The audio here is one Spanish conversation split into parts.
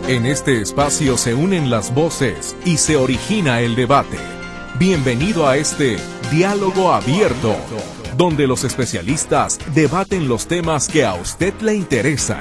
En este espacio se unen las voces y se origina el debate. Bienvenido a este Diálogo Abierto, donde los especialistas debaten los temas que a usted le interesan.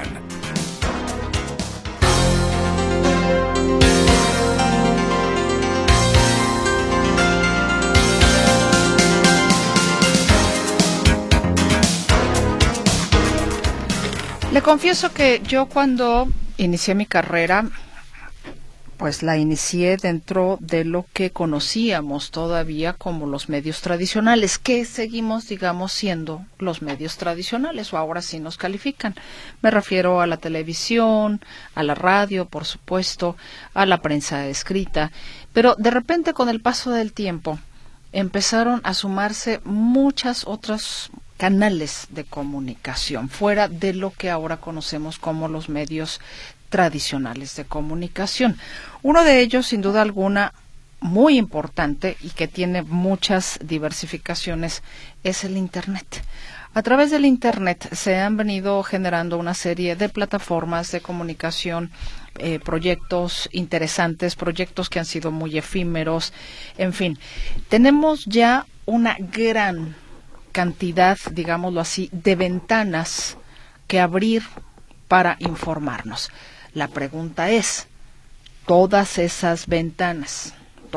Le confieso que yo cuando inicié mi carrera, pues la inicié dentro de lo que conocíamos todavía como los medios tradicionales, que seguimos, digamos, siendo los medios tradicionales, o ahora sí nos califican. Me refiero a la televisión, a la radio, por supuesto, a la prensa escrita, pero de repente con el paso del tiempo empezaron a sumarse muchas otras canales de comunicación, fuera de lo que ahora conocemos como los medios tradicionales de comunicación. Uno de ellos, sin duda alguna, muy importante y que tiene muchas diversificaciones, es el Internet. A través del Internet se han venido generando una serie de plataformas de comunicación, proyectos interesantes, proyectos que han sido muy efímeros, en fin. Tenemos ya una gran cantidad, digámoslo así, de ventanas que abrir para informarnos. La pregunta es, todas esas ventanas,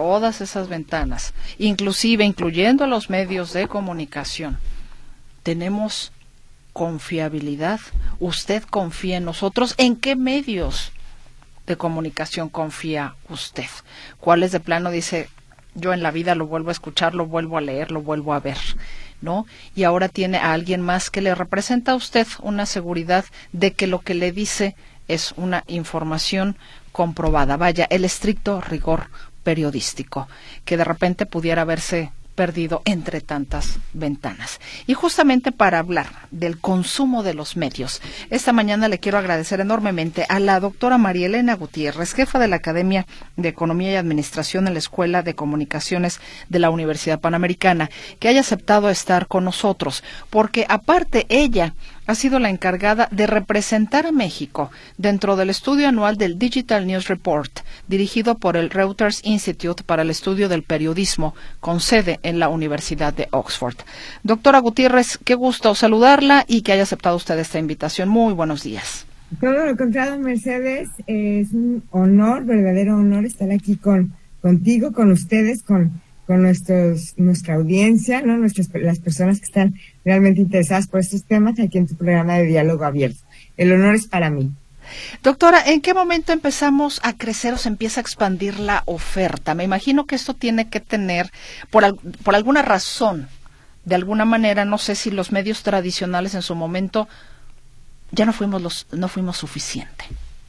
inclusive incluyendo los medios de comunicación, ¿tenemos confiabilidad? ¿Usted confía en nosotros? ¿En qué medios de comunicación confía usted? ¿Cuáles de plano dice, yo en la vida lo vuelvo a escuchar, lo vuelvo a leer, lo vuelvo a ver, ¿no? Y ahora tiene a alguien más que le representa a usted una seguridad de que lo que le dice es una información comprobada. Vaya, el estricto rigor periodístico, que de repente pudiera verse perdido entre tantas ventanas. Y justamente para hablar del consumo de los medios, esta mañana le quiero agradecer enormemente a la doctora María Elena Gutiérrez, jefa de la Academia de Economía y Administración en la Escuela de Comunicaciones de la Universidad Panamericana, que haya aceptado estar con nosotros, porque aparte ella ha sido la encargada de representar a México dentro del estudio anual del Digital News Report, dirigido por el Reuters Institute para el Estudio del Periodismo, con sede en la Universidad de Oxford. Doctora Gutiérrez, qué gusto saludarla y que haya aceptado usted esta invitación. Muy buenos días. Todo lo contrario, Mercedes, es un honor, verdadero honor estar aquí contigo, con ustedes, con nuestra audiencia, ¿no? Las personas que están realmente interesadas por estos temas aquí en tu programa de Diálogo Abierto. El honor es para mí. Doctora, ¿en qué momento empezamos a crecer o se empieza a expandir la oferta? Me imagino que esto tiene que tener, por alguna razón, de alguna manera, no sé si los medios tradicionales en su momento ya no fuimos suficientes.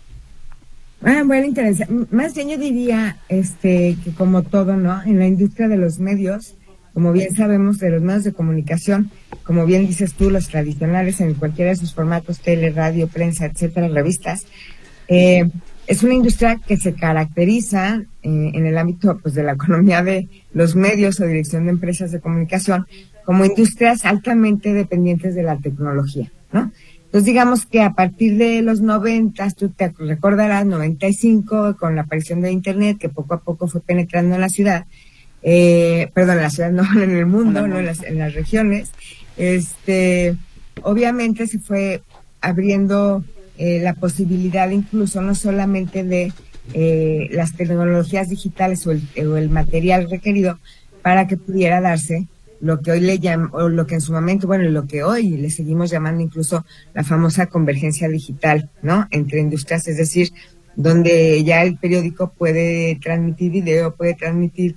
Bueno, interesante. Más bien yo diría que como todo, ¿no? En la industria de los medios, como bien sabemos, de los medios de comunicación, como bien dices tú, los tradicionales en cualquiera de sus formatos, tele, radio, prensa, etcétera, revistas, es una industria que se caracteriza en el ámbito, pues, de la economía de los medios o dirección de empresas de comunicación como industrias altamente dependientes de la tecnología, ¿no? Entonces, digamos que a partir de los 90, tú te recordarás, 95, con la aparición de Internet, que poco a poco fue penetrando en la ciudad, en la ciudad no, en el mundo, no en las regiones, obviamente se fue abriendo la posibilidad incluso no solamente de las tecnologías digitales o el material requerido para que pudiera darse lo que hoy le llaman, o lo que en su momento, bueno, lo que hoy le seguimos llamando incluso la famosa convergencia digital, ¿no? Entre industrias, es decir, donde ya el periódico puede transmitir video, puede transmitir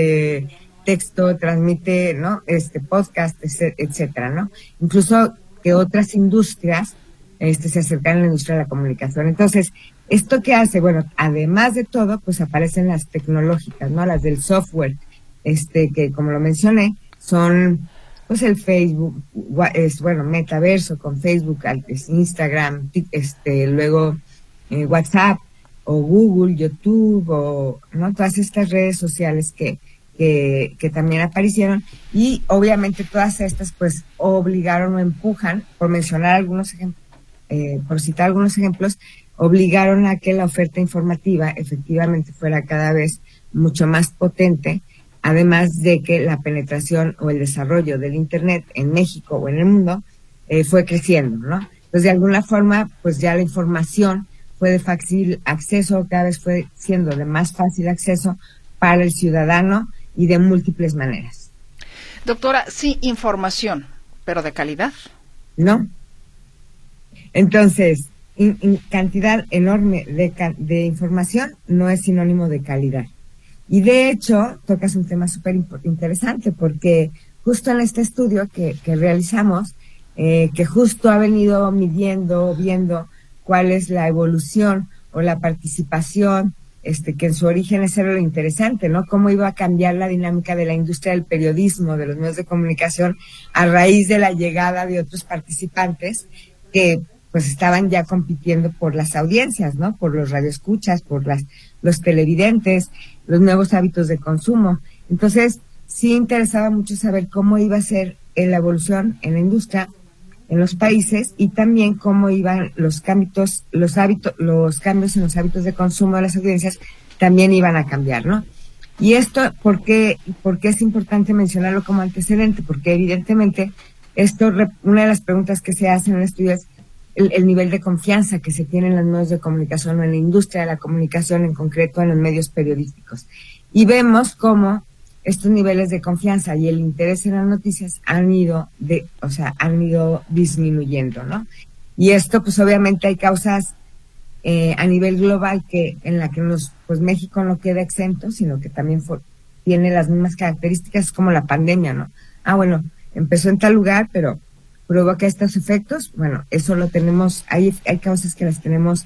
texto, transmite, ¿no? Podcast, etcétera, ¿no? Incluso que otras industrias se acercan a la industria de la comunicación. Entonces, ¿esto qué hace? Bueno, además de todo, pues aparecen las tecnológicas, ¿no? Las del software, que como lo mencioné, son pues el Facebook, metaverso con Facebook, Instagram, luego WhatsApp o Google, YouTube, o no, todas estas redes sociales que también aparecieron, y obviamente todas estas pues obligaron o empujan, por mencionar algunos ejemplos, por citar algunos ejemplos, obligaron a que la oferta informativa efectivamente fuera cada vez mucho más potente, además de que la penetración o el desarrollo del Internet en México o en el mundo fue creciendo, ¿no? Entonces, de alguna forma, pues ya la información fue de fácil acceso, cada vez fue siendo de más fácil acceso para el ciudadano y de múltiples maneras. Doctora, sí, información, pero ¿de calidad? No. Entonces, cantidad enorme de información no es sinónimo de calidad. Y de hecho, tocas un tema súper interesante, porque justo en este estudio que realizamos, que justo ha venido viendo cuál es la evolución o la participación, que en su origen ese era lo interesante, ¿no? Cómo iba a cambiar la dinámica de la industria del periodismo, de los medios de comunicación, a raíz de la llegada de otros participantes que pues estaban ya compitiendo por las audiencias, ¿no? Por los radioescuchas, por los televidentes, los nuevos hábitos de consumo. Entonces, sí interesaba mucho saber cómo iba a ser la evolución en la industria, en los países, y también cómo iban los cambios en los hábitos de consumo de las audiencias también iban a cambiar, ¿no? Y esto, ¿por qué es importante mencionarlo como antecedente? Porque evidentemente una de las preguntas que se hacen en el estudio es el nivel de confianza que se tiene en los medios de comunicación o en la industria de la comunicación, en concreto en los medios periodísticos. Y vemos cómo estos niveles de confianza y el interés en las noticias han ido disminuyendo, ¿no? Y esto, pues obviamente hay causas a nivel global en la que pues México no queda exento, sino que también tiene las mismas características como la pandemia, ¿no? Bueno, empezó en tal lugar, pero provoca estos efectos. Bueno, eso lo tenemos, hay causas que las tenemos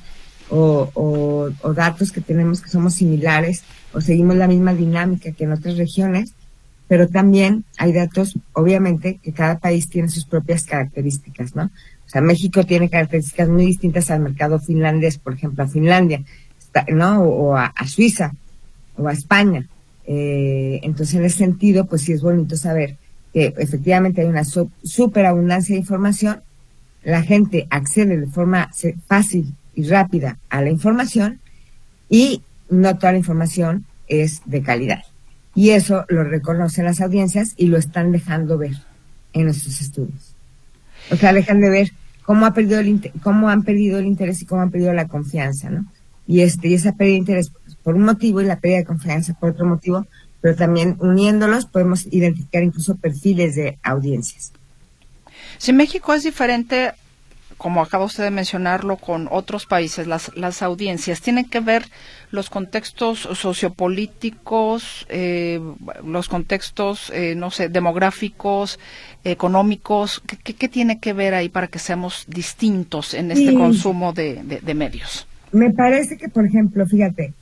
o datos que tenemos que somos similares o seguimos la misma dinámica que en otras regiones, pero también hay datos, obviamente, que cada país tiene sus propias características, ¿no? O sea, México tiene características muy distintas al mercado finlandés, por ejemplo, a Finlandia, ¿no? O a Suiza, o a España. Entonces, en ese sentido, pues sí es bonito saber que efectivamente hay una superabundancia de información, la gente accede de forma fácil y rápida a la información y no toda la información es de calidad. Y eso lo reconocen las audiencias y lo están dejando ver en nuestros estudios. O sea, dejan de ver cómo han perdido el interés y cómo han perdido la confianza, ¿no? Y esa pérdida de interés por un motivo y la pérdida de confianza por otro motivo, pero también uniéndolos podemos identificar incluso perfiles de audiencias. Si México es diferente, como acaba usted de mencionarlo, con otros países, las audiencias, ¿tienen que ver los contextos sociopolíticos, los contextos, demográficos, económicos? ¿Qué tiene que ver ahí para que seamos distintos en este consumo de medios? Me parece que, por ejemplo, fíjate,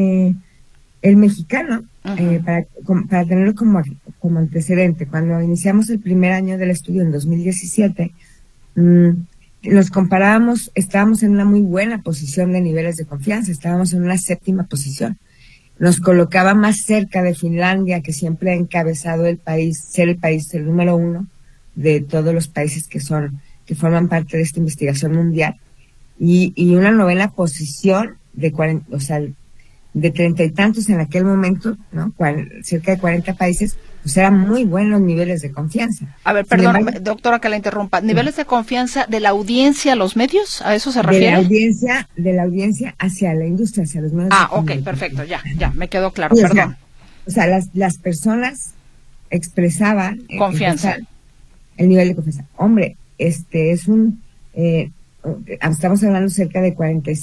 el mexicano, para tenerlo como antecedente, cuando iniciamos el primer año del estudio en 2017, los comparábamos, estábamos en una muy buena posición de niveles de confianza, estábamos en una 7ª posición. Nos colocaba más cerca de Finlandia, que siempre ha encabezado el número 1 de todos los países que forman parte de esta investigación mundial, y una 9ª posición de 30 y tantos en aquel momento, ¿no? Cerca de 40 países, pues eran muy buenos niveles de confianza. A ver, perdón, doctora, que la interrumpa. ¿Niveles de confianza de la audiencia a los medios? ¿A eso se refiere? De la audiencia hacia la industria, hacia los medios. Ok, perfecto, ya, me quedó claro, perdón. O sea, las personas expresaban confianza. El nivel de confianza. Hombre, estamos hablando cerca de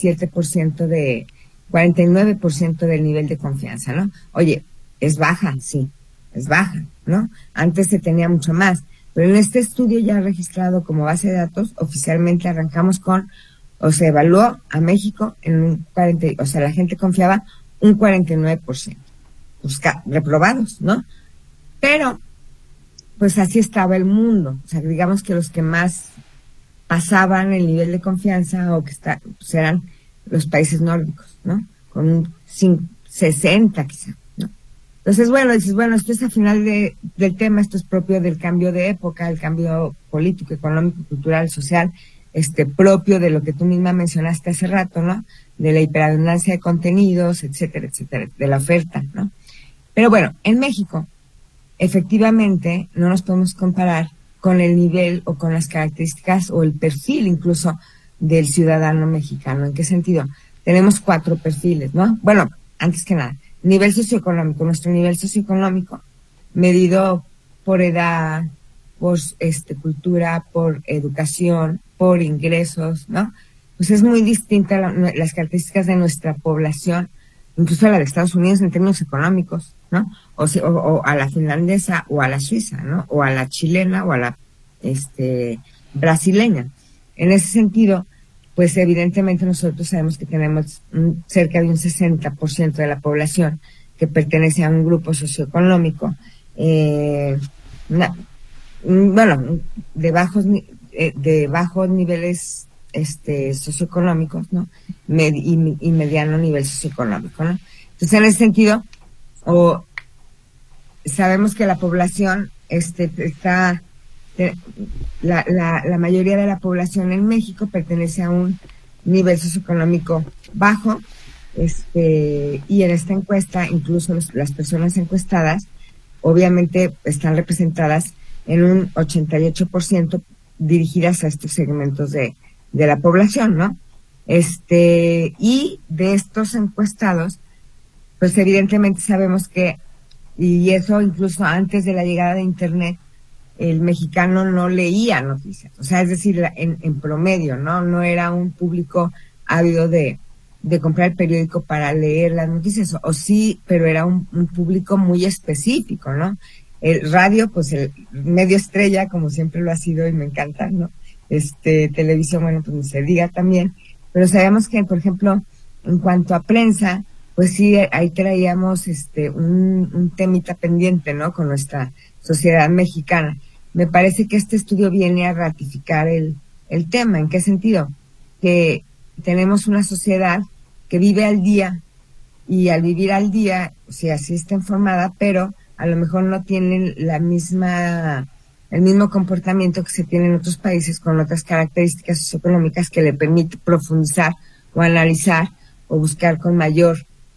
49% del nivel de confianza, ¿no? Oye, es baja, sí, es baja, ¿no? Antes se tenía mucho más, pero en este estudio ya registrado como base de datos, oficialmente arrancamos se evaluó a México en un 40%, o sea, la gente confiaba un 49%, reprobados, ¿no? Pero, pues así estaba el mundo, o sea, digamos que los que más pasaban el nivel de confianza pues eran los países nórdicos, ¿no? Con un 60 quizá, ¿no? Entonces, dices, esto es al final del tema, esto es propio del cambio de época, el cambio político, económico, cultural, social, propio de lo que tú misma mencionaste hace rato, ¿no? De la hiperabundancia de contenidos, etcétera, etcétera, de la oferta, ¿no? Pero bueno, en México, efectivamente, no nos podemos comparar con el nivel o con las características o el perfil incluso del ciudadano mexicano. ¿En qué sentido? Tenemos 4 perfiles, ¿no? Bueno, antes que nada, nivel socioeconómico. Nuestro nivel socioeconómico, medido por edad, por cultura, por educación, por ingresos, ¿no? Pues es muy distinta las características de nuestra población, incluso a la de Estados Unidos en términos económicos, ¿no? O a la finlandesa o a la suiza, ¿no? O a la chilena o a la brasileña. En ese sentido, pues evidentemente nosotros sabemos que tenemos cerca de un 60% de la población que pertenece a un grupo socioeconómico, bueno, de bajos niveles socioeconómicos, ¿no? Y mediano nivel socioeconómico, ¿no? Entonces, en ese sentido, sabemos que la población la mayoría de la población en México pertenece a un nivel socioeconómico bajo, y en esta encuesta, incluso las personas encuestadas, obviamente están representadas en un 88% dirigidas a estos segmentos de la población, ¿no? Y de estos encuestados, pues evidentemente sabemos que, y eso incluso antes de la llegada de Internet, el mexicano no leía noticias, o sea, es decir, en promedio, ¿no? No era un público ávido de comprar el periódico para leer las noticias, o sí, pero era un público muy específico, ¿no? El radio, pues el medio estrella, como siempre lo ha sido y me encanta, ¿no? Televisión, bueno, pues ni se diga también, pero sabemos que, por ejemplo, en cuanto a prensa, pues sí, ahí traíamos un temita pendiente, ¿no? Con nuestra sociedad mexicana. Me parece que este estudio viene a ratificar el tema. ¿En qué sentido? Que tenemos una sociedad que vive al día, y al vivir al día, o sea, sí está informada, pero a lo mejor no tienen el mismo comportamiento que se tiene en otros países con otras características socioeconómicas que le permite profundizar o analizar o buscar con mayor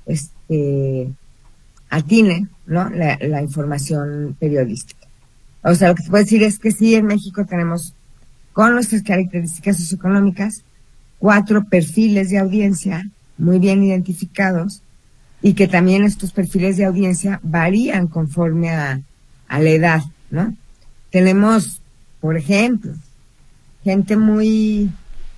atine, ¿no? La información periodística. O sea, lo que se puede decir es que sí, en México tenemos, con nuestras características socioeconómicas, 4 perfiles de audiencia muy bien identificados, y que también estos perfiles de audiencia varían conforme a la edad, ¿no? Tenemos, por ejemplo, gente muy,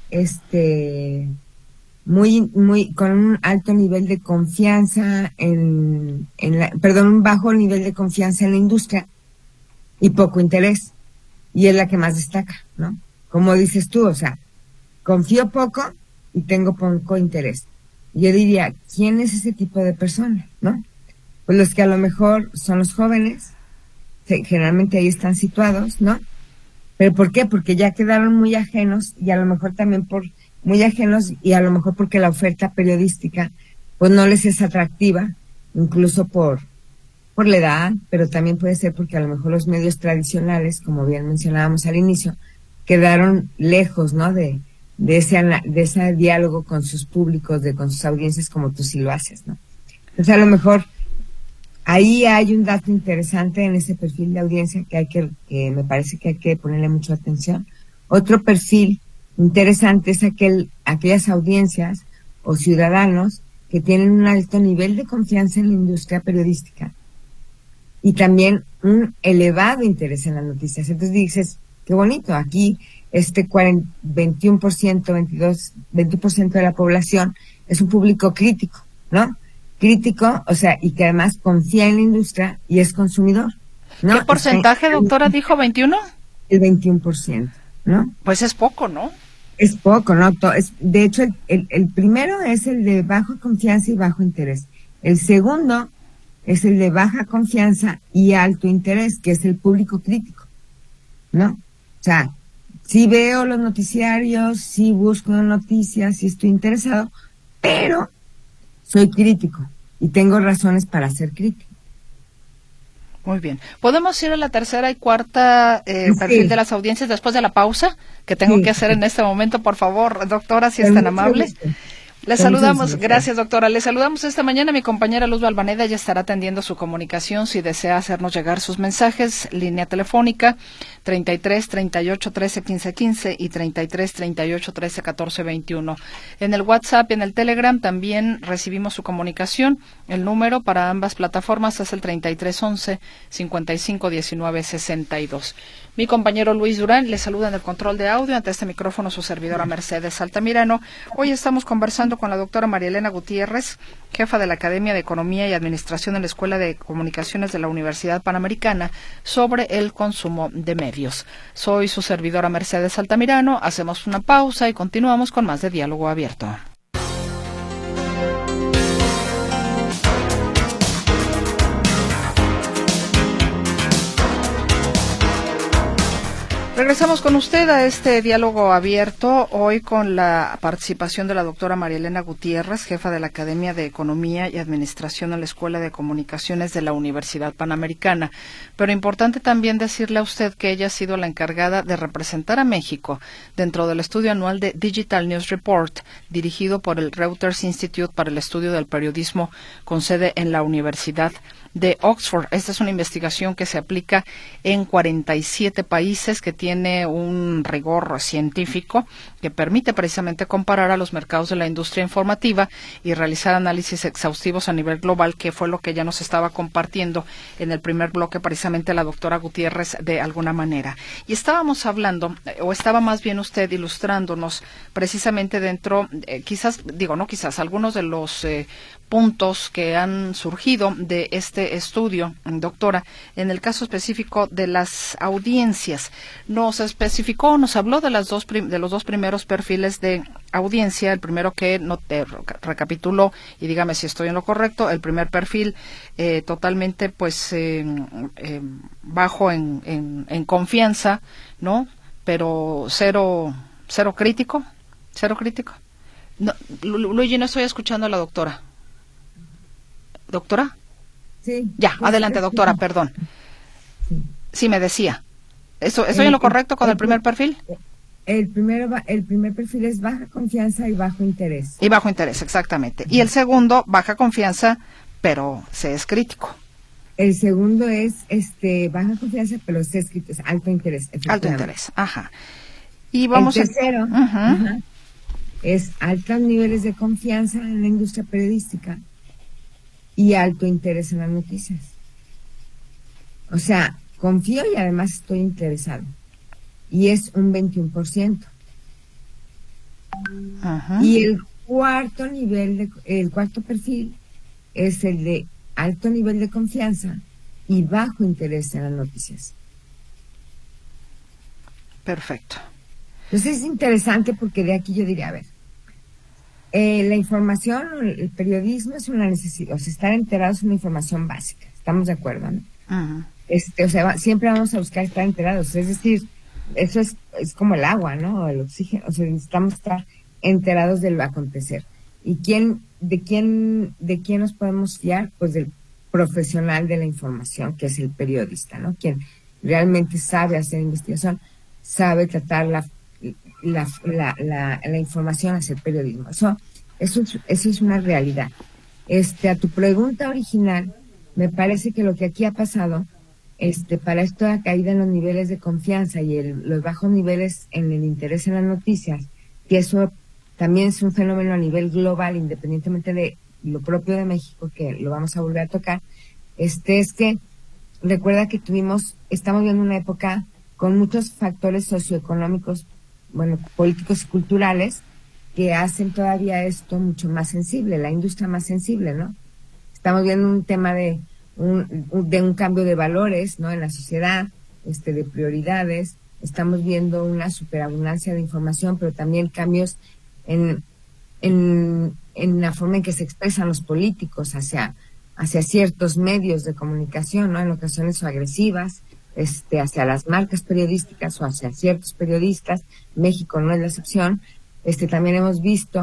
con un alto nivel de confianza un bajo nivel de confianza en la industria y poco interés, y es la que más destaca, ¿no? Como dices tú, o sea, confío poco y tengo poco interés. Yo diría, ¿quién es ese tipo de persona, no? Pues los que a lo mejor son los jóvenes, generalmente ahí están situados, ¿no? ¿Pero por qué? Porque ya quedaron muy ajenos, y a lo mejor también y a lo mejor porque la oferta periodística pues no les es atractiva, incluso por la edad, pero también puede ser porque a lo mejor los medios tradicionales, como bien mencionábamos al inicio, quedaron lejos, ¿no? De ese diálogo con sus públicos, con sus audiencias, como tú sí lo haces, ¿no? Entonces, a lo mejor ahí hay un dato interesante en ese perfil de audiencia que me parece que hay que ponerle mucha atención. Otro perfil interesante es aquellas audiencias o ciudadanos que tienen un alto nivel de confianza en la industria periodística y también un elevado interés en las noticias. Entonces dices, qué bonito, aquí 21% de la población es un público crítico, ¿no? Crítico, o sea, y que además confía en la industria y es consumidor, ¿no? ¿Qué porcentaje, doctora, dijo? ¿21? El 21%, ¿no? Pues es poco, ¿no? Es poco, ¿no? De hecho, el primero es el de baja confianza y bajo interés. El segundo es el de baja confianza y alto interés, que es el público crítico, ¿no? O sea, sí veo los noticiarios, sí busco noticias, sí estoy interesado, pero soy crítico y tengo razones para ser crítico. Muy bien. ¿Podemos ir a la tercera y cuarta perfil de las audiencias después de la pausa que tengo que hacer en este momento? Por favor, doctora, si es tan amable. Le saludamos, gracias doctora. Le saludamos esta mañana a mi compañera Luz Balvaneda, ella estará atendiendo su comunicación si desea hacernos llegar sus mensajes, línea telefónica 33 38 13 15 15 y 33 38 13 14 21. En el WhatsApp y en el Telegram también recibimos su comunicación. El número para ambas plataformas es el 33 11 55 19 62. Mi compañero Luis Durán le saluda en el control de audio. Ante este micrófono su servidora Mercedes Altamirano. Hoy estamos conversando con la doctora María Elena Gutiérrez, jefa de la Academia de Economía y Administración en la Escuela de Comunicaciones de la Universidad Panamericana, sobre el consumo de medios. Soy su servidora Mercedes Altamirano. Hacemos una pausa y continuamos con más de Diálogo Abierto. Regresamos con usted a este diálogo abierto, hoy con la participación de la doctora María Elena Gutiérrez, jefa de la Academia de Economía y Administración en la Escuela de Comunicaciones de la Universidad Panamericana. Pero importante también decirle a usted que ella ha sido la encargada de representar a México dentro del estudio anual de Digital News Report, dirigido por el Reuters Institute para el Estudio del Periodismo, con sede en la Universidad de Oxford. Esta es una investigación que se aplica en 47 países, que tiene un rigor científico que permite precisamente comparar a los mercados de la industria informativa y realizar análisis exhaustivos a nivel global, que fue lo que ya nos estaba compartiendo en el primer bloque precisamente la doctora Gutiérrez de alguna manera. Y estábamos hablando, o estaba más bien usted ilustrándonos precisamente dentro, algunos de los puntos que han surgido de este estudio, doctora, en el caso específico de las audiencias. Nos especificó, nos habló de los dos primeros perfiles de audiencia. El primero que recapituló, y dígame si estoy en lo correcto, el primer perfil totalmente bajo en confianza, ¿no? Pero cero crítico. No, Luigi, no estoy escuchando a la doctora. ¿Doctora? Sí. Ya, adelante, doctora, perdón. Sí, me decía. ¿Estoy en lo correcto con el primer perfil? El primer perfil es baja confianza y bajo interés. Y bajo interés, exactamente. Y el segundo, baja confianza, pero se es crítico. El segundo es baja confianza, pero se es crítico, es alto interés. Alto interés, ajá. Y vamos el tercero es altos niveles de confianza en la industria periodística y alto interés en las noticias. O sea, confío y además estoy interesado. Y es un 21%. Ajá. Y el cuarto perfil es el de alto nivel de confianza y bajo interés en las noticias. Perfecto. Entonces es interesante porque de aquí yo diría, a ver, la información, el periodismo es una necesidad, o sea, estar enterados es una información básica, estamos de acuerdo, ¿no? Uh-huh. O sea, siempre vamos a buscar estar enterados, es decir, eso es como el agua, ¿no? O el oxígeno, o sea, necesitamos estar enterados de lo acontecer. ¿Y de quién nos podemos fiar? Pues del profesional de la información, que es el periodista, ¿no? Quien realmente sabe hacer investigación, sabe tratar la información, hacer periodismo. Eso es una realidad. A tu pregunta original, me parece que lo que aquí ha pasado, para esta caída en los niveles de confianza y los bajos niveles en el interés en las noticias, que eso también es un fenómeno a nivel global, independientemente de lo propio de México, que lo vamos a volver a tocar, es que recuerda que estamos viendo una época con muchos factores socioeconómicos, políticos y culturales, que hacen todavía esto mucho más sensible, la industria más sensible, ¿no? Estamos viendo un tema de un cambio de valores, ¿no? En la sociedad, de prioridades. Estamos viendo una superabundancia de información, pero también cambios en la forma en que se expresan los políticos hacia ciertos medios de comunicación, ¿no? En ocasiones agresivas, hacia las marcas periodísticas o hacia ciertos periodistas. México no es la excepción. También hemos visto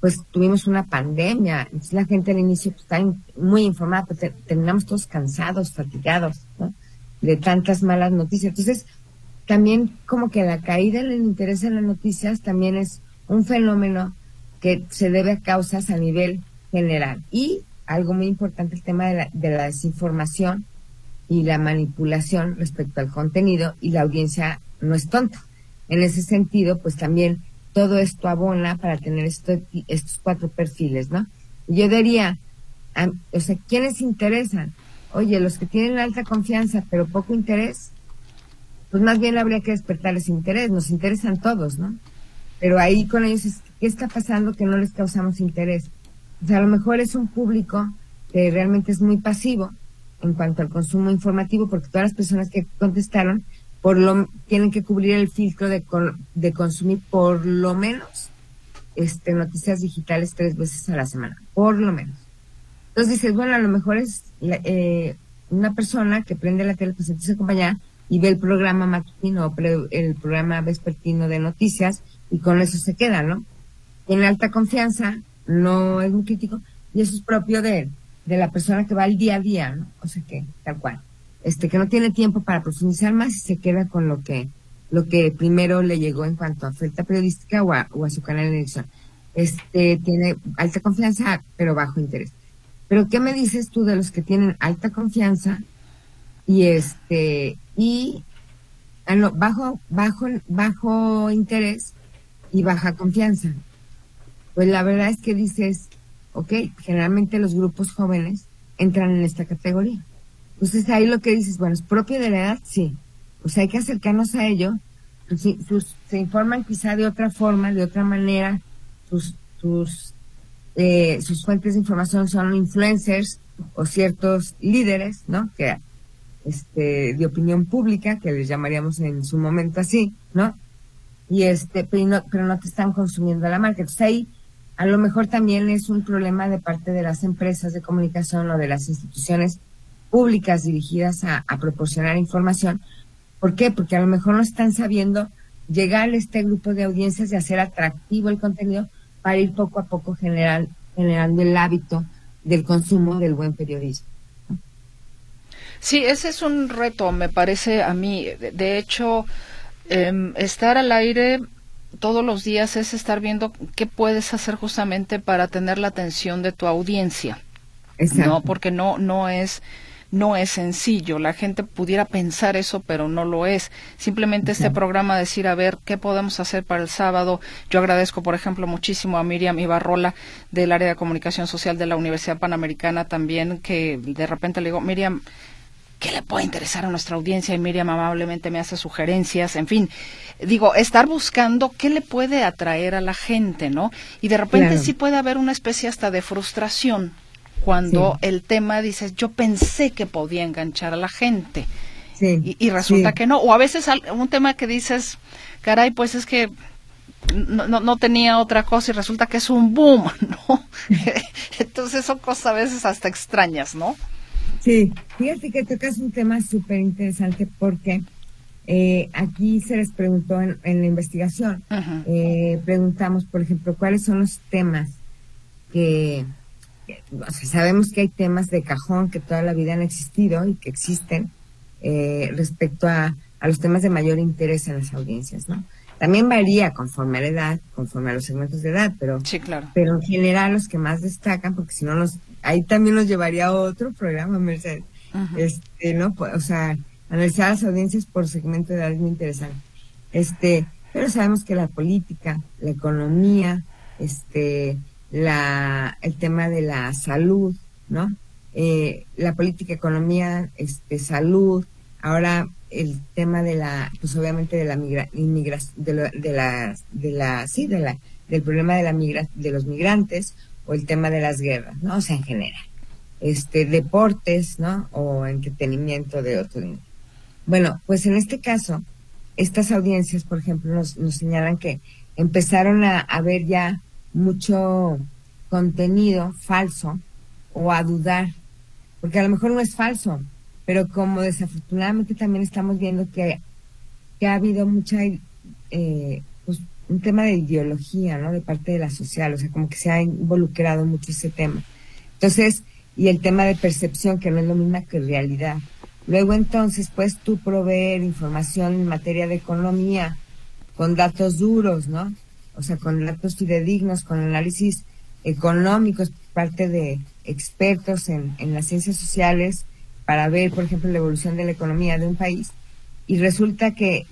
pues tuvimos una pandemia, entonces la gente al inicio pues, está muy informada, pero terminamos todos cansados, fatigados, ¿no? De tantas malas noticias. Entonces, también como que la caída en el interés en las noticias también es un fenómeno que se debe a causas a nivel general. Y algo muy importante, el tema de la desinformación y la manipulación respecto al contenido, y la audiencia no es tonta. En ese sentido, pues también todo esto abona para tener estos 4 perfiles, ¿no? Yo diría, o sea, ¿quiénes interesan? Oye, los que tienen alta confianza pero poco interés, pues más bien habría que despertarles interés. Nos interesan todos, ¿no? Pero ahí con ellos ¿qué está pasando que no les causamos interés? O sea, a lo mejor es un público que realmente es muy pasivo en cuanto al consumo informativo, porque todas las personas que contestaron tienen que cubrir el filtro de consumir por lo menos noticias digitales 3 veces a la semana, por lo menos. Entonces dices, bueno, a lo mejor es una persona que prende la tele, pues empieza a acompañar y ve el programa matutino o el programa vespertino de noticias, y con eso se queda, ¿no? Tiene alta confianza, no es un crítico, y eso es propio de la persona que va al día a día, ¿no? O sea que, tal cual. Que no tiene tiempo para profundizar más y se queda con lo que primero le llegó en cuanto a oferta periodística o a su canal de edición. Tiene alta confianza, pero bajo interés. Pero ¿qué me dices tú de los que tienen alta confianza y bajo interés y baja confianza? Pues la verdad es que dices, ok, generalmente los grupos jóvenes entran en esta categoría. Entonces ahí lo que dices, bueno, ¿es propio de la edad? Sí. Pues hay que acercarnos a ello. Se informan quizá de otra forma, de otra manera. Sus fuentes de información son influencers o ciertos líderes, ¿no? Que de opinión pública, que les llamaríamos en su momento así, ¿no? Y pero no te están consumiendo la marca. Entonces ahí a lo mejor también es un problema de parte de las empresas de comunicación o de las instituciones públicas dirigidas a proporcionar información. ¿Por qué? Porque a lo mejor no están sabiendo llegar a este grupo de audiencias y hacer atractivo el contenido para ir poco a poco generando el hábito del consumo del buen periodismo. Sí, ese es un reto, me parece a mí. De hecho, estar al aire todos los días es estar viendo qué puedes hacer justamente para tener la atención de tu audiencia. Exacto. No, porque no es sencillo. La gente pudiera pensar eso, pero no lo es. Simplemente este programa, decir, a ver, ¿qué podemos hacer para el sábado? Yo agradezco, por ejemplo, muchísimo a Miriam Ibarrola del área de comunicación social de la Universidad Panamericana también, que de repente le digo, Miriam, ¿qué le puede interesar a nuestra audiencia? Y Miriam amablemente me hace sugerencias, en fin. Digo, estar buscando qué le puede atraer a la gente, ¿no? Y de repente sí puede haber una especie hasta de frustración cuando el tema dices, yo pensé que podía enganchar a la gente, y resulta que no. O a veces un tema que dices, caray, pues es que no tenía otra cosa y resulta que es un boom, ¿no? Entonces son cosas a veces hasta extrañas, ¿no? Sí, fíjate que tocas un tema súper interesante porque aquí se les preguntó en la investigación, preguntamos, por ejemplo, cuáles son los temas que o sea, sabemos que hay temas de cajón que toda la vida han existido y que existen respecto a los temas de mayor interés en las audiencias, ¿no? También varía conforme a la edad, conforme a los segmentos de edad, pero sí, claro. Pero en general los que más destacan, porque si no ahí también nos llevaría a otro programa, Mercedes. ¿No? O sea, analizar las audiencias por segmento de edad es muy interesante. Pero sabemos que la política, la economía, el tema de la salud, ¿no? La política, economía, salud, ahora el tema de pues obviamente de la inmigración, del problema de los migrantes, o el tema de las guerras, ¿no? O sea, en general. Deportes, ¿no? O entretenimiento de otro nivel. Bueno, pues en este caso, estas audiencias, por ejemplo, nos señalan que empezaron a ver ya mucho contenido falso o a dudar, porque a lo mejor no es falso, pero como desafortunadamente también estamos viendo que ha habido mucha un tema de ideología, ¿no? De parte de la social, o sea, como que se ha involucrado mucho ese tema. Entonces, y el tema de percepción, que no es lo mismo que realidad. Luego, entonces, pues tú proveer información en materia de economía con datos duros, ¿no? O sea, con datos fidedignos, con análisis económicos por parte de expertos en las ciencias sociales para ver, por ejemplo, la evolución de la economía de un país. Y resulta que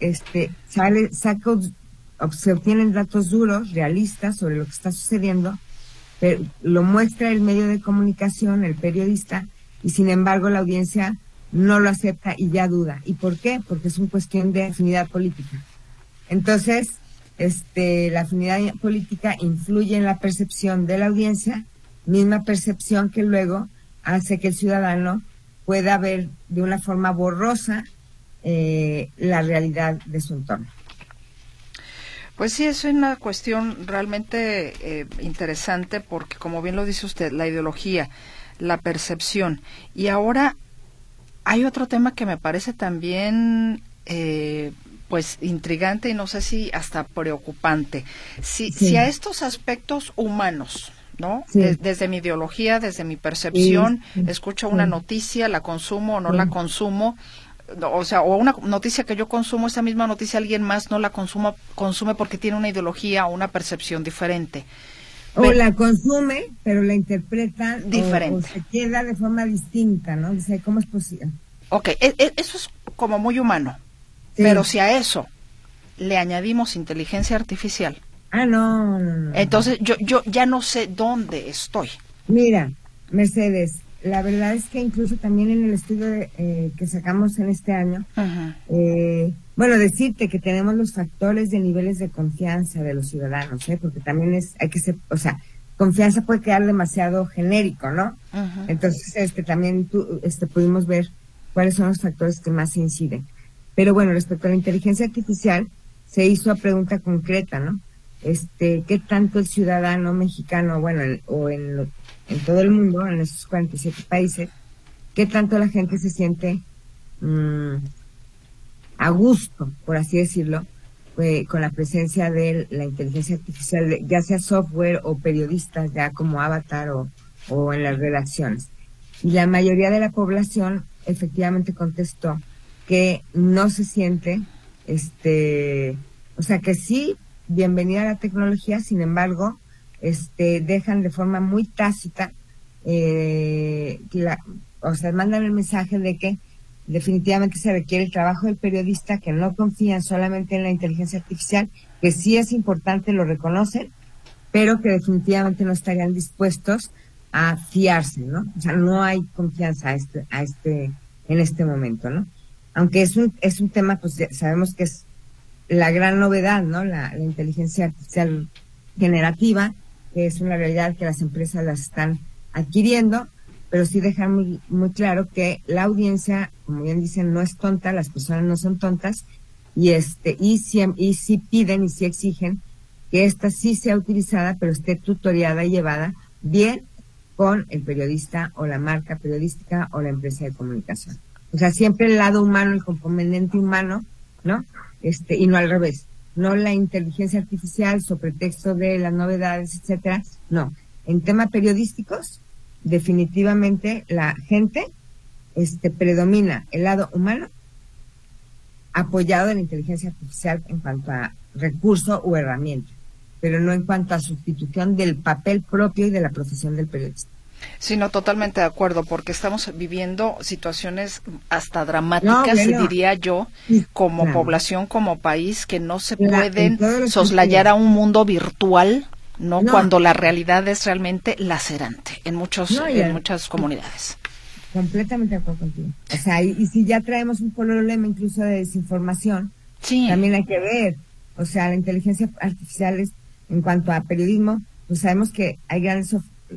se obtienen datos duros, realistas, sobre lo que está sucediendo, pero lo muestra el medio de comunicación, el periodista, y sin embargo la audiencia no lo acepta y ya duda. ¿Y por qué? Porque es una cuestión de afinidad política. Entonces, la afinidad política influye en la percepción de la audiencia, misma percepción que luego hace que el ciudadano pueda ver de una forma borrosa la realidad de su entorno. Pues sí, es una cuestión realmente interesante porque, como bien lo dice usted, la ideología, la percepción. Y ahora hay otro tema que me parece también pues intrigante y no sé si hasta preocupante. Si a estos aspectos humanos, ¿no? Sí. Desde mi ideología, desde mi percepción, escucho una noticia, la consumo o no la consumo, o sea, o una noticia que yo consumo, esa misma noticia alguien más no la consume porque tiene una ideología o una percepción diferente. O la consume, pero la interpreta diferente. O se queda de forma distinta, ¿no? O sea, ¿cómo es posible? Ok, eso es como muy humano, sí. Pero si a eso le añadimos inteligencia artificial, no. Entonces yo ya no sé dónde estoy. Mira, Mercedes, la verdad es que incluso también en el estudio que sacamos en este año, bueno, decirte que tenemos los factores de niveles de confianza de los ciudadanos, porque también hay que ser, o sea, confianza puede quedar demasiado genérico, ¿no? Entonces, también pudimos ver cuáles son los factores que más inciden. Pero bueno, respecto a la inteligencia artificial, se hizo a pregunta concreta, ¿no? ¿Qué tanto el ciudadano mexicano, bueno, en todo el mundo, en esos 47 países, qué tanto la gente se siente a gusto, por así decirlo, con la presencia de la inteligencia artificial, ya sea software o periodistas, ya como avatar o en las redacciones? Y la mayoría de la población efectivamente contestó que no se siente, o sea, que sí, bienvenida a la tecnología, sin embargo, dejan de forma muy tácita, o sea, mandan el mensaje de que definitivamente se requiere el trabajo del periodista, que no confían solamente en la inteligencia artificial, que sí es importante, lo reconocen, pero que definitivamente no estarían dispuestos a fiarse, ¿no? O sea, no hay confianza en este momento, ¿no? Aunque es un tema, pues sabemos que es la gran novedad, ¿no? La inteligencia artificial generativa, que es una realidad que las empresas las están adquiriendo, pero sí dejar muy, muy claro que la audiencia, como bien dicen, no es tonta, las personas no son tontas, y sí piden y sí exigen que esta sí sea utilizada, pero esté tutoriada y llevada bien con el periodista o la marca periodística o la empresa de comunicación. O sea, siempre el lado humano, el componente humano, ¿no? Y no al revés. No la inteligencia artificial sobre pretexto de las novedades, etcétera. No. En temas periodísticos, definitivamente la gente predomina el lado humano apoyado en la inteligencia artificial en cuanto a recurso o herramienta, pero no en cuanto a sustitución del papel propio y de la profesión del periodista. Sí, no, totalmente de acuerdo, porque estamos viviendo situaciones hasta dramáticas, diría yo, como población, como país, que no se pueden soslayar a un mundo virtual, ¿no? Cuando la realidad es realmente lacerante en muchas comunidades. Completamente de acuerdo contigo. O sea, y si ya traemos un problema incluso de desinformación, también hay que ver, o sea, la inteligencia artificial en cuanto a periodismo, pues sabemos que hay grandes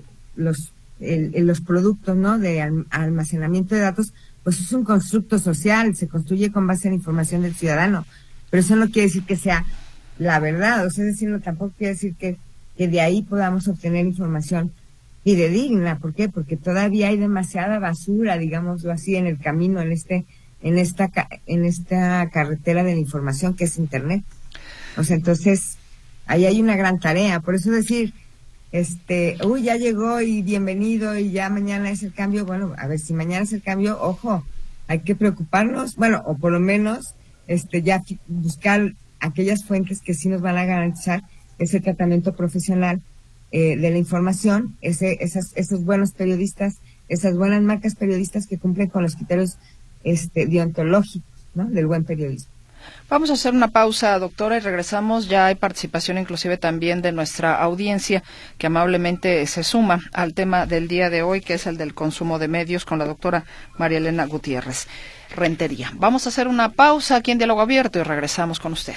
los productos, ¿no? De almacenamiento de datos, pues es un constructo social, se construye con base en la información del ciudadano, pero eso no quiere decir que sea la verdad, o sea, es decir, no, tampoco quiere decir que de ahí podamos obtener información fidedigna. ¿Por qué? Porque todavía hay demasiada basura, digámoslo así, en el camino, en esta carretera de la información que es Internet. O sea, entonces, ahí hay una gran tarea. Por eso decir, ya llegó y bienvenido y ya mañana es el cambio. Bueno, a ver, si mañana es el cambio, ojo, hay que preocuparnos, bueno, o por lo menos, ya buscar aquellas fuentes que sí nos van a garantizar ese tratamiento profesional de la información, esos buenos periodistas, esas buenas marcas periodistas que cumplen con los criterios deontológicos, ¿no?, del buen periodismo. Vamos a hacer una pausa, doctora, y regresamos. Ya hay participación inclusive también de nuestra audiencia que amablemente se suma al tema del día de hoy, que es el del consumo de medios, con la doctora María Elena Gutiérrez Rentería. Vamos a hacer una pausa aquí en Diálogo Abierto y regresamos con usted.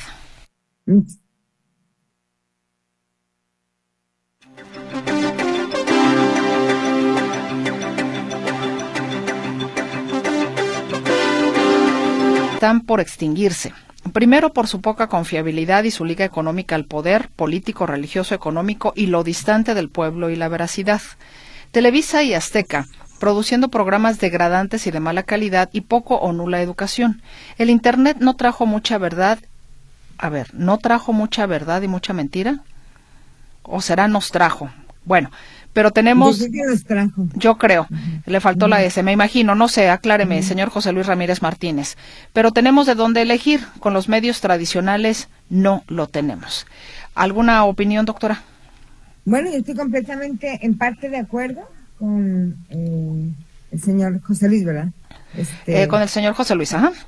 Están por extinguirse. Primero, por su poca confiabilidad y su liga económica al poder, político, religioso, económico y lo distante del pueblo y la veracidad. Televisa y Azteca, produciendo programas degradantes y de mala calidad y poco o nula educación. El Internet no trajo mucha verdad. ¿No trajo mucha verdad y mucha mentira? ¿O será nos trajo? Bueno, pero tenemos... Yo creo, le faltó la S, me imagino, no sé, acláreme, señor José Luis Ramírez Martínez. Pero tenemos de dónde elegir, con los medios tradicionales no lo tenemos. ¿Alguna opinión, doctora? Bueno, yo estoy completamente, en parte, de acuerdo con el señor José Luis, ¿verdad? Con el señor José Luis, ajá.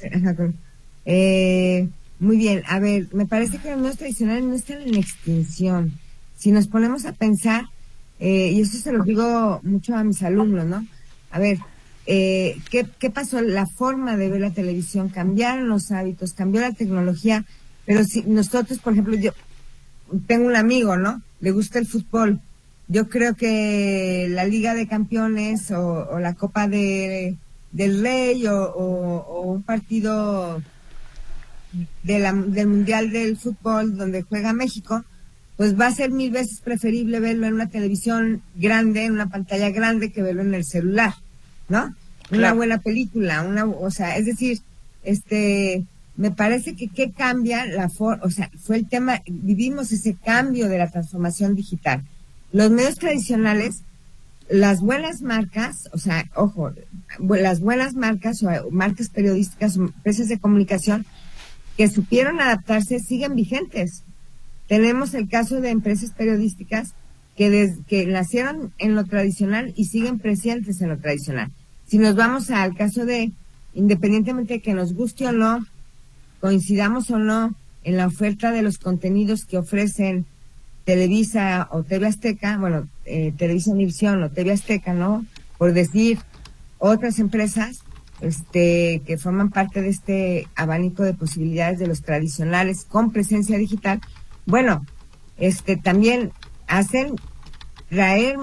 Muy bien, a ver, me parece que los medios tradicionales no están en extinción. Si nos ponemos a pensar, y eso se lo digo mucho a mis alumnos, ¿no? A ver, ¿qué pasó? La forma de ver la televisión, cambiaron los hábitos, cambió la tecnología, pero si nosotros, por ejemplo, yo tengo un amigo, ¿no?, le gusta el fútbol. Yo creo que la Liga de Campeones o la Copa del Rey o un partido del Mundial del Fútbol donde juega México, pues va a ser 1000 veces preferible verlo en una televisión grande, en una pantalla grande, que verlo en el celular, ¿no? Claro. Una buena película, o sea, es decir, me parece que cambia o sea, fue el tema, vivimos ese cambio de la transformación digital. Los medios tradicionales, las buenas marcas, o sea, ojo, las buenas marcas o marcas periodísticas, empresas de comunicación que supieron adaptarse, siguen vigentes. Tenemos el caso de empresas periodísticas que nacieron en lo tradicional y siguen presentes en lo tradicional. Si nos vamos al caso de, independientemente de que nos guste o no, coincidamos o no en la oferta de los contenidos que ofrecen Televisa o TV Azteca, bueno, Televisa Univisión o TV Azteca, ¿no?, por decir otras empresas que forman parte de este abanico de posibilidades de los tradicionales con presencia digital, bueno, también hacen traer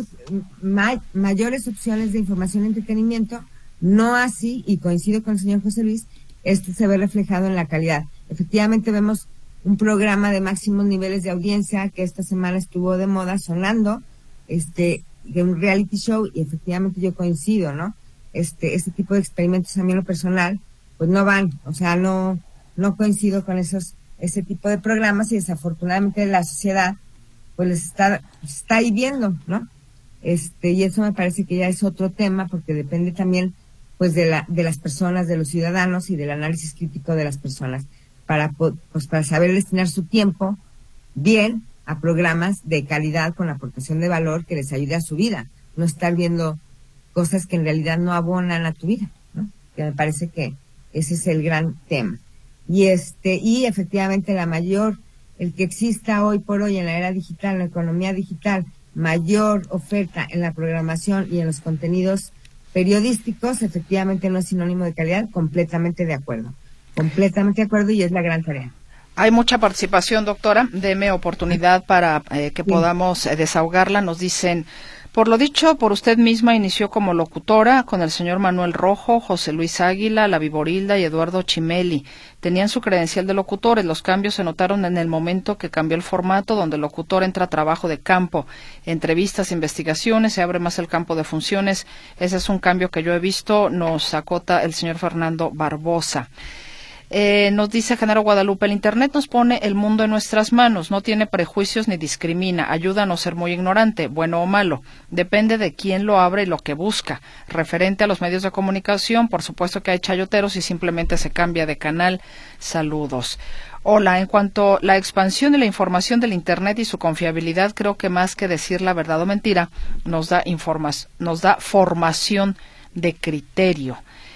mayores opciones de información y entretenimiento. No así, y coincido con el señor José Luis, se ve reflejado en la calidad. Efectivamente vemos un programa de máximos niveles de audiencia que esta semana estuvo de moda, sonando, de un reality show, y efectivamente yo coincido, ¿no? Este tipo de experimentos, a mí en lo personal, pues no van, o sea, no coincido con ese tipo de programas, y desafortunadamente la sociedad pues les está ahí viendo, ¿no? Y eso me parece que ya es otro tema, porque depende también pues de las personas, de los ciudadanos, y del análisis crítico de las personas para saber destinar su tiempo bien a programas de calidad con aportación de valor que les ayude a su vida, no estar viendo cosas que en realidad no abonan a tu vida, ¿no? Que me parece que ese es el gran tema. Y efectivamente el que exista hoy por hoy en la era digital, en la economía digital, mayor oferta en la programación y en los contenidos periodísticos, efectivamente no es sinónimo de calidad. Completamente de acuerdo, y es la gran tarea. Hay mucha participación, doctora. Deme oportunidad para que podamos desahogarla. Nos dicen: por lo dicho por usted misma, inició como locutora con el señor Manuel Rojo, José Luis Águila, La Viborilda y Eduardo Chimeli. Tenían su credencial de locutores. Los cambios se notaron en el momento que cambió el formato, donde el locutor entra a trabajo de campo, entrevistas, investigaciones, se abre más el campo de funciones. Ese es un cambio que yo he visto, nos acota el señor Fernando Barbosa. Nos dice Genaro Guadalupe, el Internet nos pone el mundo en nuestras manos, no tiene prejuicios ni discrimina, ayuda a no ser muy ignorante, bueno o malo, depende de quién lo abre y lo que busca. Referente a los medios de comunicación, por supuesto que hay chayoteros y simplemente se cambia de canal. Saludos. Hola, en cuanto a la expansión de la información del Internet y su confiabilidad, creo que más que decir la verdad o mentira, nos da formación de criterio.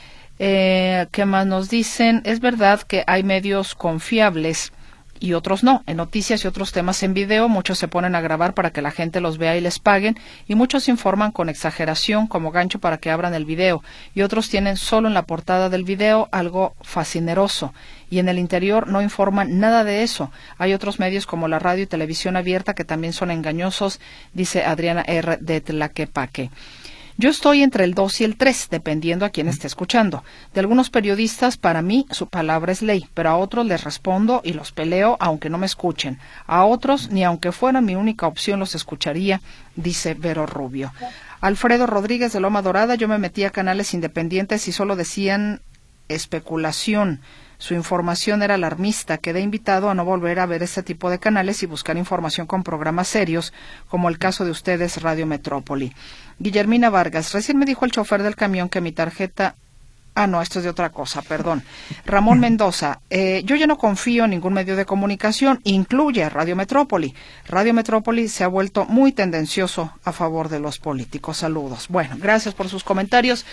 ¿Qué más nos dicen? Es verdad que hay medios confiables y otros no. En noticias y otros temas en video, muchos se ponen a grabar para que la gente los vea y les paguen, y muchos informan con exageración como gancho para que abran el video, y otros tienen solo en la portada del video algo fascineroso, y en el interior no informan nada de eso. Hay otros medios como la radio y televisión abierta que también son engañosos, dice Adriana R. de Tlaquepaque. Yo estoy entre el 2 y el 3, dependiendo a quién esté escuchando. De algunos periodistas, para mí, su palabra es ley, pero a otros les respondo y los peleo aunque no me escuchen. A otros, ni aunque fuera mi única opción, los escucharía, dice Vero Rubio. Alfredo Rodríguez de Loma Dorada, yo me metí a canales independientes y solo decían especulación. Su información era alarmista. Quedé invitado a no volver a ver este tipo de canales y buscar información con programas serios, como el caso de ustedes, Radio Metrópoli. Guillermina Vargas, recién me dijo el chofer del camión que mi tarjeta... no, esto es de otra cosa, perdón. Ramón Mendoza, yo ya no confío en ningún medio de comunicación, incluye Radio Metrópoli. Radio Metrópoli se ha vuelto muy tendencioso a favor de los políticos. Saludos. Bueno, gracias por sus comentarios.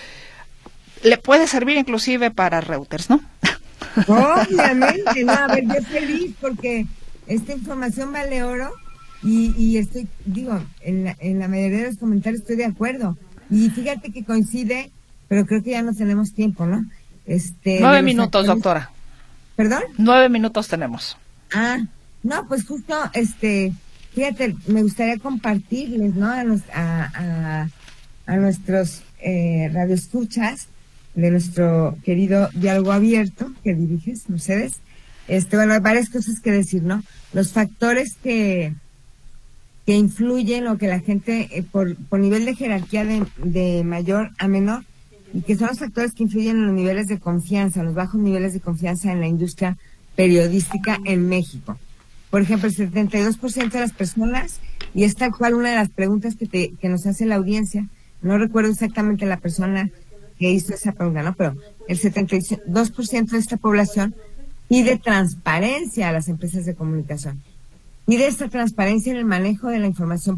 Le puede servir inclusive para Reuters, ¿no? Obviamente, no, a ver, yo feliz porque esta información vale oro y estoy, en la mayoría de los comentarios estoy de acuerdo. Y fíjate que coincide, pero creo que ya no tenemos tiempo, ¿no? 9 minutos, doctora. ¿Perdón? 9 minutos tenemos. No, pues justo, fíjate, me gustaría compartirles, ¿no? A nuestros radioescuchas de nuestro querido Diálogo Abierto que diriges, Mercedes. Bueno, hay varias cosas que decir, ¿no? Los factores que influyen o que la gente, por nivel de jerarquía de mayor a menor, y que son los factores que influyen en los niveles de confianza, los bajos niveles de confianza en la industria periodística en México. Por ejemplo, el 72% de las personas, y es tal cual una de las preguntas que nos hace la audiencia, no recuerdo exactamente la persona que hizo esa pregunta, ¿no? Pero el 72% de esta población pide transparencia a las empresas de comunicación. Pide esta transparencia en el manejo de la información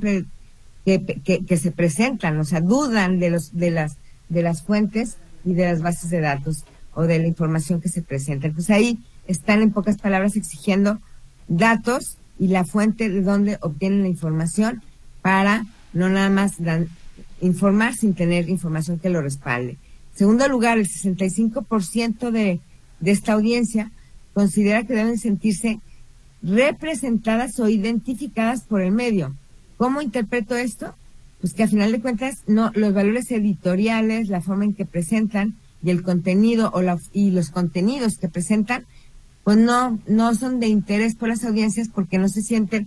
que se presentan, o sea, dudan de las fuentes y de las bases de datos o de la información que se presenta. Entonces ahí están, en pocas palabras, exigiendo datos y la fuente de donde obtienen la información para no nada más informar sin tener información que lo respalde. En segundo lugar, el 65% de esta audiencia considera que deben sentirse representadas o identificadas por el medio. ¿Cómo interpreto esto? Pues que a final de cuentas los valores editoriales, la forma en que presentan y el contenido y los contenidos que presentan, pues no son de interés por las audiencias porque no se sienten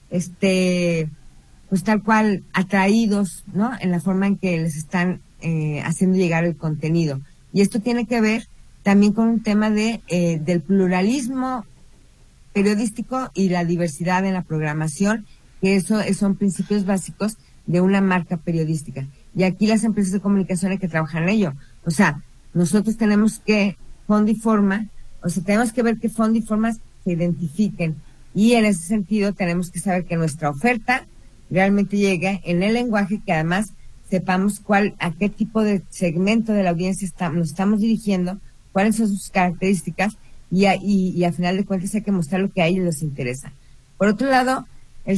pues tal cual atraídos, ¿no? En la forma en que les están haciendo llegar el contenido. Y esto tiene que ver también con un tema del pluralismo periodístico y la diversidad en la programación, que eso son principios básicos de una marca periodística. Y aquí las empresas de comunicación hay que trabajar en ello. O sea, nosotros tenemos que tenemos que ver que fondo y forma se identifiquen. Y en ese sentido tenemos que saber que nuestra oferta realmente llegue en el lenguaje que además sepamos a qué tipo de segmento de la audiencia nos estamos dirigiendo, cuáles son sus características y a final de cuentas hay que mostrar lo que a ellos les interesa. Por otro lado, el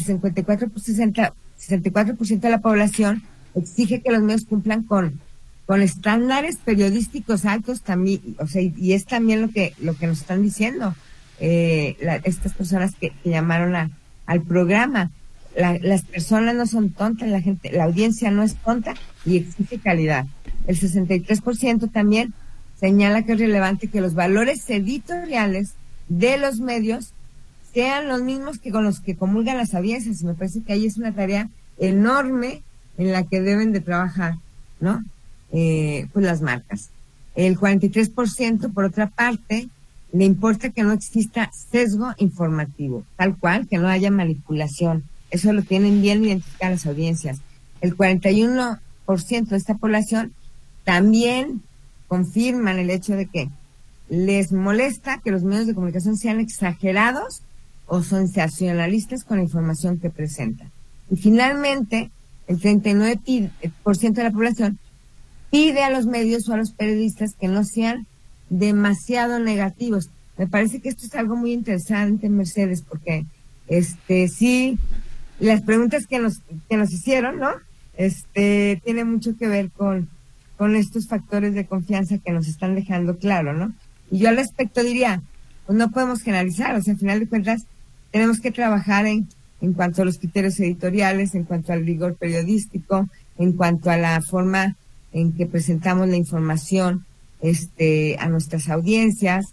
64% de la población exige que los medios cumplan con estándares periodísticos altos también, o sea, y es también lo que nos están diciendo estas personas que llamaron al programa. Las personas no son tontas, la audiencia no es tonta y exige calidad. El 63% también señala que es relevante que los valores editoriales de los medios sean los mismos que con los que comulgan las audiencias. Y me parece que ahí es una tarea enorme en la que deben de trabajar, ¿no? Pues las marcas. El 43%, por otra parte, le importa que no exista sesgo informativo, tal cual, que no haya manipulación. Eso lo tienen bien identificadas las audiencias. El 41% de esta población también confirman el hecho de que les molesta que los medios de comunicación sean exagerados o sensacionalistas con la información que presentan. Y finalmente, el 39% de la población pide a los medios o a los periodistas que no sean demasiado negativos. Me parece que esto es algo muy interesante, Mercedes, porque sí, las preguntas que nos hicieron, ¿no? Tiene mucho que ver con estos factores de confianza que nos están dejando claro, ¿no? Y yo al respecto diría, pues no podemos generalizar, o sea, al final de cuentas tenemos que trabajar en cuanto a los criterios editoriales, en cuanto al rigor periodístico, en cuanto a la forma en que presentamos la información a nuestras audiencias,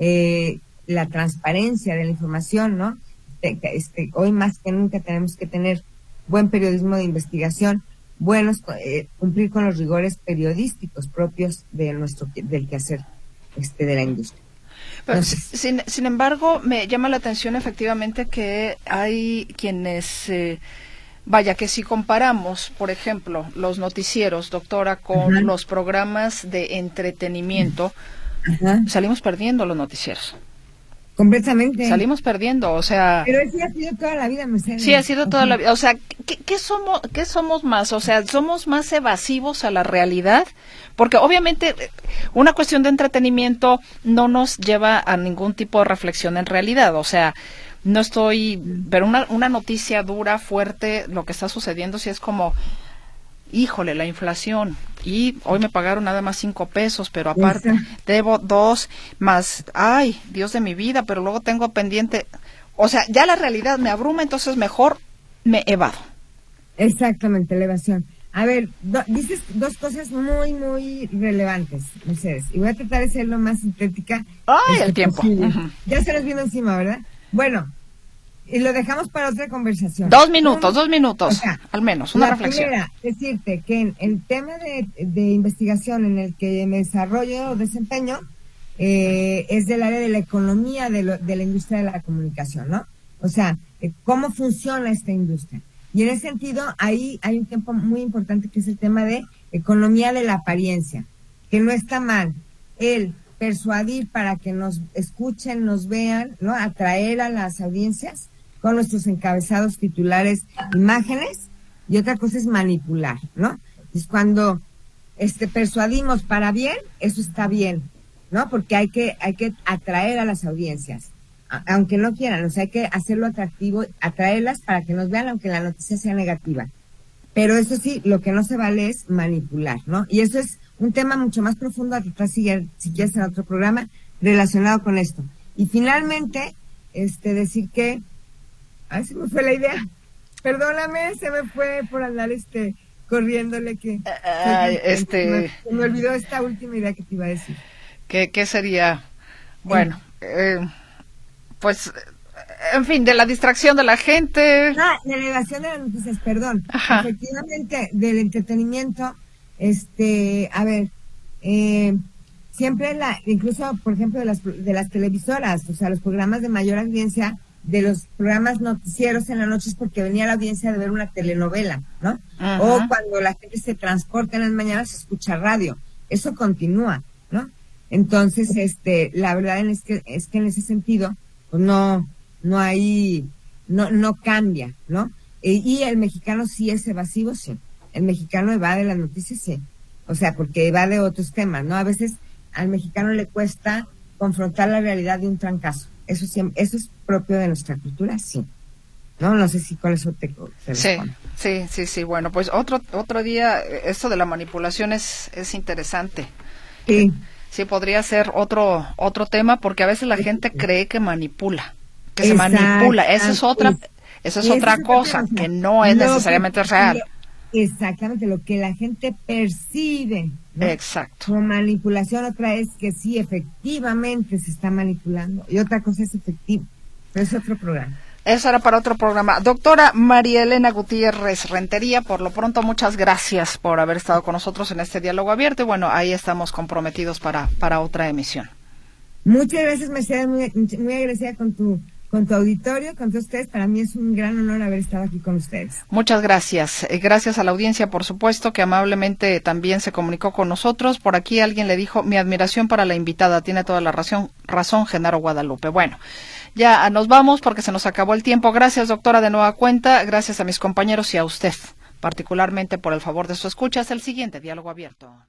la transparencia de la información, ¿no? Hoy más que nunca tenemos que tener buen periodismo de investigación, cumplir con los rigores periodísticos propios del quehacer de la industria. Pero, sin embargo, me llama la atención efectivamente que hay quienes, que si comparamos, por ejemplo, los noticieros, doctora, con los programas de entretenimiento, salimos perdiendo los noticieros. Completamente. Salimos perdiendo, o sea... Pero sí ha sido toda la vida, Mercedes. Sí, ha sido toda la vida. O sea, ¿qué somos más? O sea, ¿somos más evasivos a la realidad? Porque obviamente una cuestión de entretenimiento no nos lleva a ningún tipo de reflexión en realidad. O sea, no estoy... Pero una noticia dura, fuerte, lo que está sucediendo, sí es como... Híjole, la inflación, y hoy me pagaron nada más 5 pesos, pero aparte debo 2 más, ay, Dios de mi vida, pero luego tengo pendiente, o sea, ya la realidad me abruma, entonces mejor me evado. Exactamente, la evasión. A ver, dices dos cosas muy, muy relevantes, Mercedes, y voy a tratar de ser lo más sintética. ¡Ay, el tiempo! Ya se nos vino encima, ¿verdad? Bueno, y lo dejamos para otra conversación. 2 minutos, o sea, al menos, una reflexión. Primera, decirte que en el tema de investigación en el que me desarrollo o desempeño, es del área de la economía de la industria de la comunicación, ¿no? O sea, cómo funciona esta industria. Y en ese sentido, ahí hay un tiempo muy importante que es el tema de economía de la apariencia, que no está mal el persuadir para que nos escuchen, nos vean, ¿no? Atraer a las audiencias con nuestros encabezados, titulares, imágenes, y otra cosa es manipular, ¿no? Es cuando persuadimos para bien, eso está bien, ¿no? Porque hay que atraer a las audiencias, aunque no quieran, o sea, hay que hacerlo atractivo, atraerlas para que nos vean aunque la noticia sea negativa. Pero eso sí, lo que no se vale es manipular, ¿no? Y eso es un tema mucho más profundo a tratar si quieres en otro programa relacionado con esto. Y finalmente, decir que, ay, se me fue la idea. Perdóname, se me fue por andar corriéndole que me olvidó esta última idea que te iba a decir. ¿Qué sería? Bueno, pues, en fin, de la distracción de la gente. De la elevación de las noticias, perdón. Ajá. Efectivamente, del entretenimiento, a ver, siempre incluso, por ejemplo, de las televisoras, o sea, los programas de mayor audiencia, de los programas noticieros en la noche es porque venía la audiencia de ver una telenovela, ¿no? Ajá. O cuando la gente se transporta en las mañanas se escucha radio. Eso continúa, ¿no? Entonces, la verdad es que en ese sentido, pues no cambia, ¿no? Y el mexicano sí es evasivo, sí. El mexicano evade las noticias, sí. O sea, porque evade otros temas, ¿no? A veces al mexicano le cuesta confrontar la realidad de un trancazo. Eso es propio de nuestra cultura, sí. No sé si con eso te responde. Sí. Bueno, pues otro día, esto de la manipulación es interesante. Sí. Sí, podría ser otro tema, porque a veces la gente cree que manipula, que se manipula. Esa es otra cosa, que no es necesariamente real. Exactamente, lo que la gente percibe, ¿no? Exacto. Como manipulación, otra es que sí, efectivamente se está manipulando, y otra cosa es efectivo, pero es otro programa. Eso era para otro programa. Doctora María Elena Gutiérrez Rentería, por lo pronto, muchas gracias por haber estado con nosotros en este diálogo abierto, y bueno, ahí estamos comprometidos para otra emisión. Muchas gracias, Mercedes, muy agradecida con tu auditorio, con todos ustedes. Para mí es un gran honor haber estado aquí con ustedes. Muchas gracias. Gracias a la audiencia, por supuesto, que amablemente también se comunicó con nosotros. Por aquí alguien le dijo, mi admiración para la invitada. Tiene toda la razón, Genaro Guadalupe. Bueno, ya nos vamos porque se nos acabó el tiempo. Gracias, doctora, de nueva cuenta. Gracias a mis compañeros y a usted, particularmente por el favor de su escucha. Hasta el siguiente Diálogo Abierto.